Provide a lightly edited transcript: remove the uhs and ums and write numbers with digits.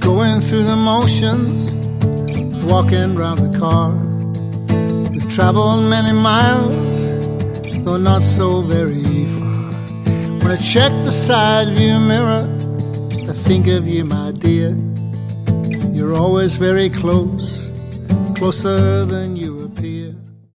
going through the motions, walking round the car. We've traveled many miles, though not so very far. When I check the side view mirror, I think of you, my dear. You're always very close, closer than you